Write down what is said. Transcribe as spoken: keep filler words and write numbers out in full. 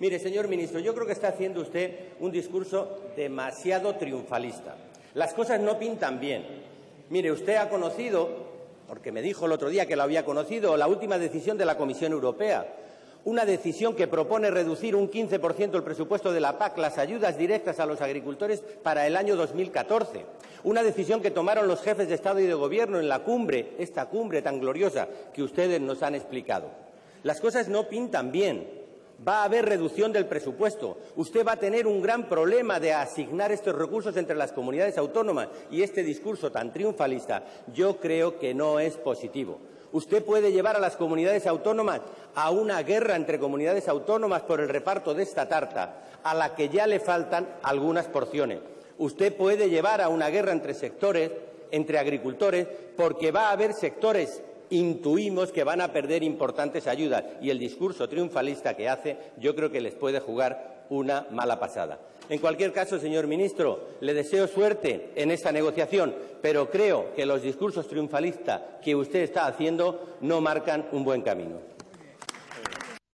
Mire, señor ministro, yo creo que está haciendo usted un discurso demasiado triunfalista. Las cosas no pintan bien. Mire, usted ha conocido, porque me dijo el otro día que lo había conocido, la última decisión de la Comisión Europea. Una decisión que propone reducir un quince por ciento el presupuesto de la P A C, las ayudas directas a los agricultores, para el año dos mil catorce. Una decisión que tomaron los jefes de Estado y de Gobierno en la cumbre, esta cumbre tan gloriosa que ustedes nos han explicado. Las cosas no pintan bien. Va a haber reducción del presupuesto. Usted va a tener un gran problema de asignar estos recursos entre las comunidades autónomas, y este discurso tan triunfalista yo creo que no es positivo. Usted puede llevar a las comunidades autónomas a una guerra entre comunidades autónomas por el reparto de esta tarta, a la que ya le faltan algunas porciones. Usted puede llevar a una guerra entre sectores, entre agricultores, porque va a haber sectores, intuimos, que van a perder importantes ayudas, y el discurso triunfalista que hace yo creo que les puede jugar una mala pasada. En cualquier caso, señor ministro, le deseo suerte en esta negociación, pero creo que los discursos triunfalistas que usted está haciendo no marcan un buen camino.